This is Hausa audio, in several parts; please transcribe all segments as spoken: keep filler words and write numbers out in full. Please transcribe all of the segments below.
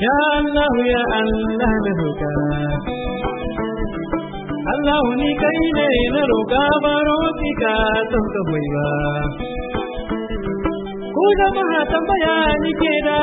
Ya Allah ya Allah na roƙa Allah ni kai ne na roƙa baro ki ka don ka hoyi ba ku jama'a tambaya ni ke da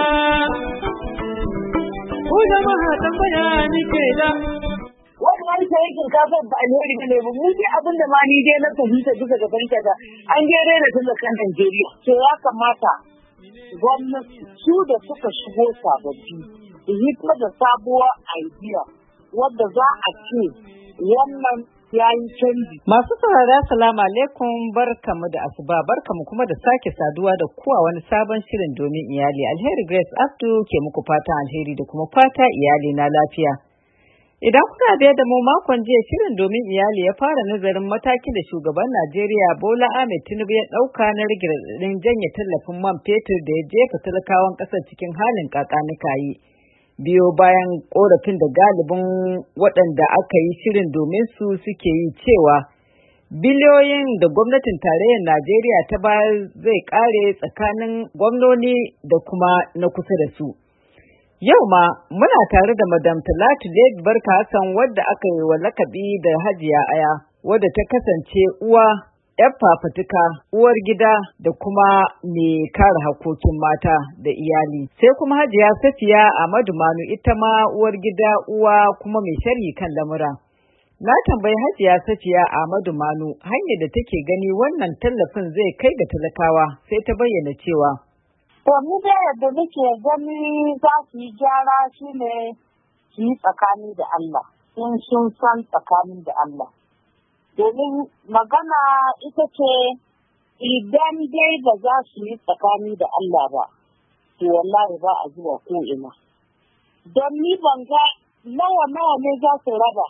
ku jama'a tambaya ni ke da wannan sai shinkafar ba alheri ne ba mu dai abin da ma ni dai na fahimta duka ga fahimta da an je rena talakan Najeriya to ya kamata gwamnati su da suka shigo sababbi su yi da sabuwar idea wadda za a ce wannan yayin canji. Masu saurara salamu alaikum barkamu da asuba barkamu kuma da sake saduwa da kuwa wani sabon shirin domin iyali. Alheri Grace Abdu ke muku fata alheri da kuma fata iyali na lafiya. Idan kuna biye da mu makon jiya shirin domin iyali ya fara nazarin matakin da shugaban Najeriya Bola Ahmed Tinubu ya ɗauka na rage raɗaɗin janye tallafin man fetur da ya jefa talakawan ƙasar cikin halin kakanikayi. Biyo bayan korafin da galibin waɗanda aka yi shirin domin su suke yi cewa biliyoyin da gwamnatin tarayyar Najeriya ta bayar zai ƙare tsakanin gwamnoni da kuma na kusa da su. Yau ma muna tare da Madam Talatu Lebi Barka Hassan wadda aka yi wa lakabi da Hajiya Aya wadda ta kasance uwa ‘yar fafatuka, uwar gida da kuma mai kare hakokin mata da iyali. Sai kuma Hajiya Safiya Ahmadu Manu ita ma uwar gida uwa kuma mai sharhi kan lamura. Na tambayi Hajiya Safiya Ahmadu Manu hanyar da take gani wannan tallafin zai kai ga talakawa sai ta bayyana cewa. To ni da yadda nake gani za su yi gyara shi ne su yi tsakani da Allah, in sun san tsakani da Allah. Domin magana ita ce idan dai ba za su yi tsakani da Allah ba, to wallahi ba a zuwa ko'ina. Don ni ban ga nawa nawa ne za su raba,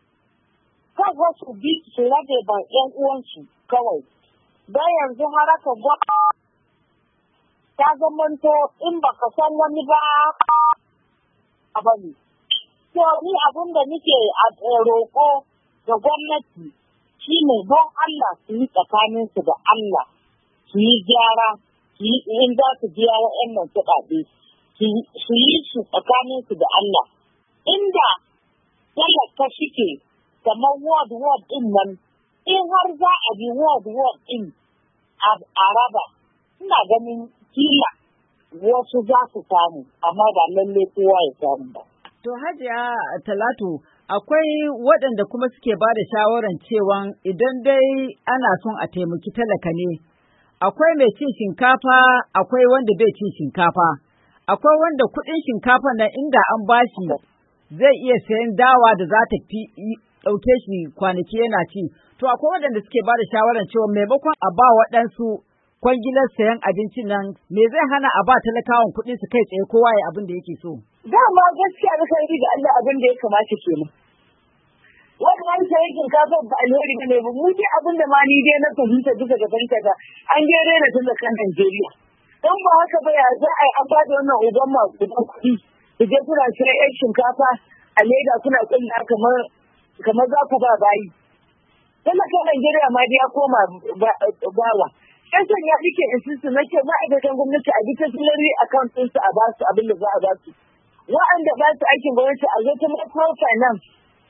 kan wasu bi su rabe ba ‘yan uwansu kawai. Don yanzu haraka gwamnati ta zamanto in baka san wani ba a bane. To ni abin da nake a roƙo ga gwamnati shi ne don Allah su yi tsakaninsu da Allah, su yi gyara, su yi in za su biya wa'annan kuɗaɗe, su yi su tsakaninsu da Allah. Inda talaka shike kamar ward ward ɗin nan, in har za a bi ward ward ɗin a raba, ina ganin kila wasu za su samu, amma ba lalle kowa ya samu ba. To Hajiya Talatu, akwai waɗanda kuma suke ba da shawaran cewa idan dai ana son a taimaki talaka ne, akwai mai cin shinkafa, akwai wanda bai cin shinkafa, akwai wanda kuɗin shinkafa na inda an bashi zai iya sayan dawa da za ta fi ɗauke shi kwanaki yana ci. To akwai waɗanda suke ba da shawaran cewa maimakon a ba waɗansu kwangilar sayan abincin nan me zai hana a ba talakawan kuɗin su kai tsaye kowa ya abin da yake so. Dama gaskiya da kai da Allah abin da ya kamata kenan. Wannan sai shinkafa ba alheri ne ba mu dai abin da ma ni dai na fahimta duka ga fahimta da an je rena talakan Najeriya. Dan ba haka ba ya za a yi an bada wannan uban ma kuɗi ku je kuna cire yan shinkafa a leda kuna kulla kamar kamar za ku ba bayi. Talakan Najeriya ma dai ya koma bawa. Yan son ya ɗike insistu na ce ma'aikatan gwamnati a bi ta salary account ɗinsu a ba su abin da za a ba su. Wa'anda ba su aikin gwamnati a zo ta microfinance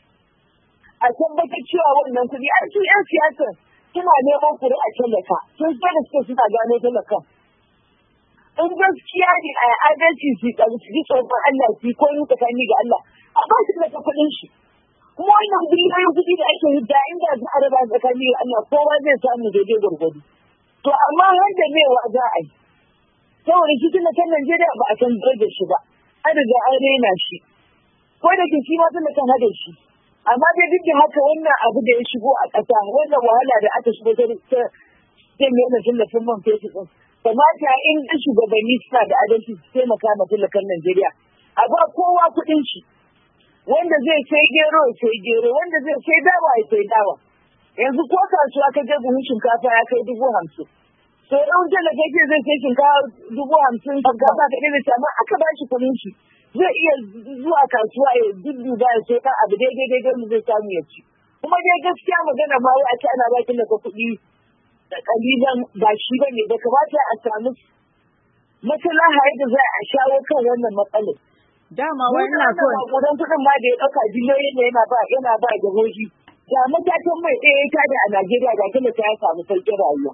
a tabbatar cewa wannan kuɗi a cikin 'yan siyasa suna neman kuri a talaka sun sai da suke suna gano talakan. In gaskiya ne a adalci su ji tsoron Allah su ko yin tsakani ga Allah a ba su daga kuɗin shi. Kuma wannan biliyoyin kuɗi da ake hidda inda za a raba tsakani ga Allah kowa zai samu daidai gwargwado. To amma har da mewa za a yi. Saboda shi tun da kan Najeriya ba a san da shi ba. An riga an rena shi. Ko da ke shi ma tun da kan hada shi. Amma dai duk da haka wannan abu da ya shigo a ƙasa wannan wahala da aka shigo ta zai mai yana tallafin man fetur ɗin. Kamata in ɗan shugabanni suna da adalci su taimaka ma tallakan Najeriya. A ba kowa kuɗin shi. Wanda zai sai gero ya sai gero, wanda zai sai dawa ya sai dawa. Yanzu ko kasuwa ka je buhun shinkafa ya kai dubu hamsin. To ɗan talaka ce zai sai shinkafa dubu hamsin shinkafa ka ɗaya da aka ba shi kuɗin shi. Zai iya zuwa kasuwa ya dudduba ya sai kan abu daidai daidai mu zai samu ya ci. Kuma dai gaskiya magana ma wai a ce ana bakin da kuɗi da kalilan ba shi ba ne da kamata a samu maslaha yadda za a shawo kan wannan matsalar. Dama wai ina so gudan kudin ma da ya dauka biliyoyin da yana ba yana ba da hoji. Da matakan mai ɗaya ta da a Najeriya da kuma ta samu sauƙin rayuwa.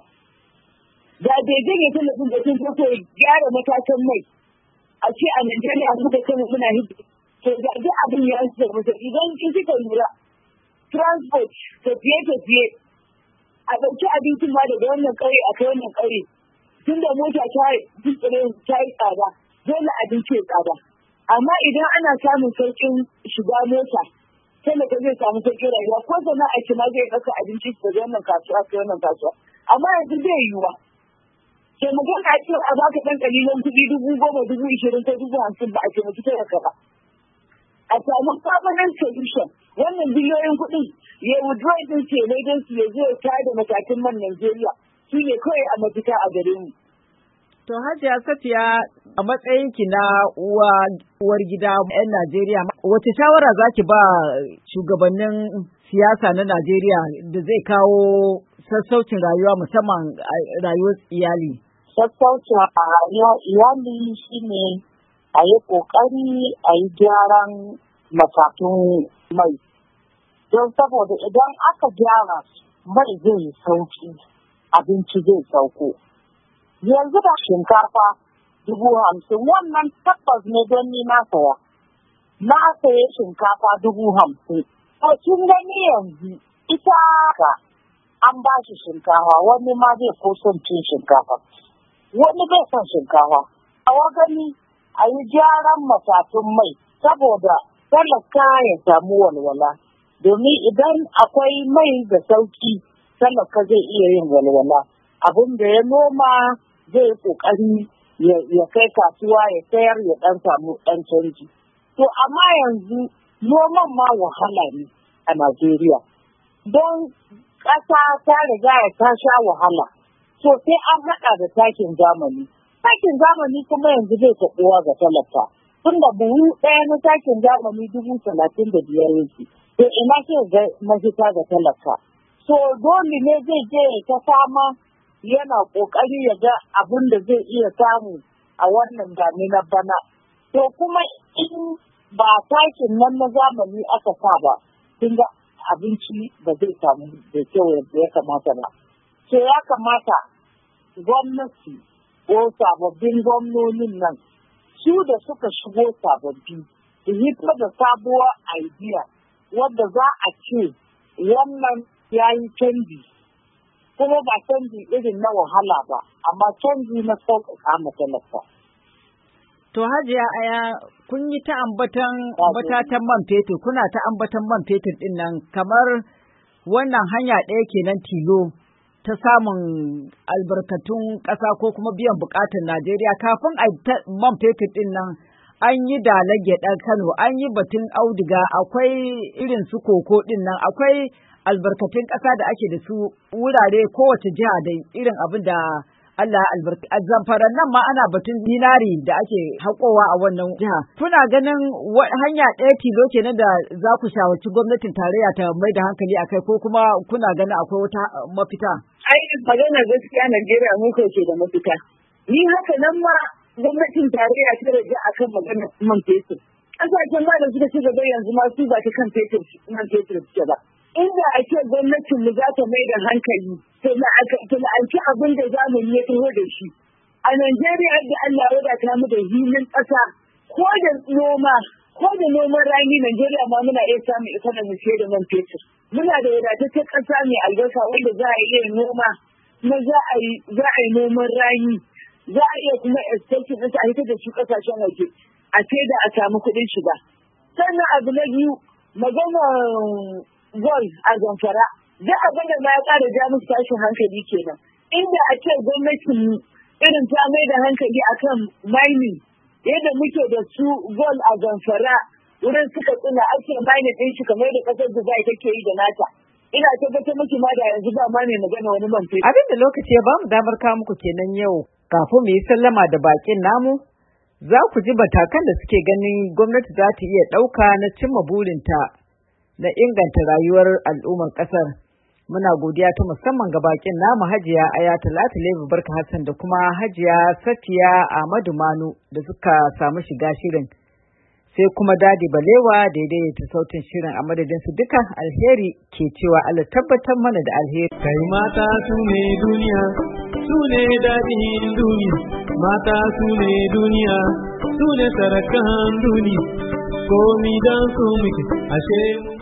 Da daidai ne tallafin da sun so gyara matakan mai. A ce a Najeriya mu da kanmu muna hidda. To da duk abin ya yi da mutum idan kin kika lura transport tafiye-tafiye a ɗauki abincin ma daga wannan ƙauye a kai wannan ƙauye. Tun da mota ta yi tsada dole abinci ya tsada. Amma idan ana samun sauƙin shiga mota, talaka zai samu sauƙin rayuwa ko sana'a ce ma zai ɗauka abinci daga wannan kasuwa kai wannan kasuwa. Amma yanzu zai yiwuwa. Sai mu gana a cewa a baka ɗan ƙalilan kuɗi dubu goma dubu ishirin ko dubu hamsin ba a taimaki talaka ba. A samu permanent solution wannan biliyoyin kuɗin ya withdraw din ce ne don su ya zo ya tada matakin man Najeriya su ne kawai a mafita a gare mu. To Hajiya Safiya a matsayinki na uwa uwar gida 'yan Najeriya wace shawara zaki ba shugabannin siyasa na Najeriya da zai kawo sassaucin rayuwa musamman rayuwar iyali? Sassaucin rayuwar iyali shine a yi ƙoƙari a yi gyaran matatun mai. Don saboda idan aka gyara mai zai sauki abinci zai sauko. Yanzu da shinkafa dubu hamsin wannan tabbas ne don ni na saya. Na saye shinkafa dubu hamsin. To kin gani yanzu ita ka an ba shi shinkafa wani ma zai ko son cin shinkafa. Wani bai son shinkafa. A gani a yi gyaran matatun mai saboda talaka ya samu walwala. Domin idan akwai mai da sauki talaka zai iya yin walwala. Abin da ya noma zai kokari ya kai kasuwa ya sayar ya dan samu dan canji. To amma yanzu noman ma wahala ne a Najeriya. Don ƙasa ta riga ta sha wahala. So sai an haɗa da takin zamani. Takin zamani kuma yanzu zai taɓuwa ga talaka. Tunda buhu ɗaya na takin zamani dubu talatin da biyar yake. To ina ke ga mafita ga talaka. So dole ne zai je ta fama yana ƙoƙari ya ga abin da zai iya samu a wannan damina bana. To kuma in ba takin nan na zamani aka sa ba, kin ga abinci ba zai samu da kyau yadda ya kamata ba. So ya kamata gwamnati ko sababbin gwamnonin nan su da suka shigo sababbi su hito da sabuwar idea wadda za a ce wannan ya yi canji kuma ba canji irin na wahala ba amma canji na sauƙaƙa ma talaka. To Hajiya Aya kun yi ta ambatan matatan man fetur kuna ta ambatan man fetur din nan kamar wannan hanya ɗaya kenan tilo ta samun albarkatun ƙasa ko kuma biyan buƙatar Najeriya kafin a man fetur din nan an yi dalage ɗan Kano an yi batun auduga akwai irin su koko din nan akwai albarkatun ƙasa da ake da su wurare kowace jiha da irin abin da Allah albarka a Zamfaran nan ma ana batun dinari da ake haƙowa a wannan jiha. Kuna ganin hanya ɗaya tilo kenan da za ku shawarci gwamnatin tarayya ta mai da hankali a kai ko kuma kuna ganin akwai wata mafita? Ai magana gaskiya Najeriya mun kauce da mafita. Ni haka nan ma gwamnatin tarayya ta rage akan magana man fetur. Ƙasashen ma da suka ci gaba yanzu ma su ba ta kan fetur man fetur suke ba. Inda a ce gwamnatin mu za ta mai da hankali ta la'anci abin da zamani ya taho da shi. A Najeriya da Allah ya wadata mu da hilin ƙasa ko da noma ko da noman rani Najeriya ma muna iya samun economy fiye da man fetur. Muna da wadataccen ƙasa mai albarka wanda za a iya noma kuma za a yi za a yi noman rani za a iya kuma extension ɗinsa a hitar da su ƙasashen waje a ce da a samu kuɗin shiga. Sannan abu na biyu magana gol a Zamfara da abin da ma ya ƙara ja musu tashin hankali kenan. Inda a ce gwamnatin irin ta mai da hankali akan mining yadda muke da su gol a Zamfara wurin suka tsina ake mining ɗin shi kamar da ƙasar Dubai take yi da nata. Ina tabbatar miki ma da yanzu ba ma ne magana wani man fetur. Abin da lokaci ya bamu damar kawo muku kenan yau. Kafin mu yi sallama da bakin namu, za ku ji matakan da suke ganin gwamnati za ta iya ɗauka na cimma burinta na inganta rayuwar al'ummar ƙasar. Muna godiya ta musamman ga bakin namu Hajiya Aya Talatu Lebu Barka Hassan da kuma Hajiya Safiya Ahmadu Manu da suka samu shiga shirin. sai kuma Dadi Balewa da ya daidaita sautin shirin. A madadin su duka, alheri ke cewa Allah tabbatar mana da alheri. Kai mata su ne duniya, su ne daɗin duniya, mata su ne duniya, su ne sarakan duniya, komi don su muke ashe.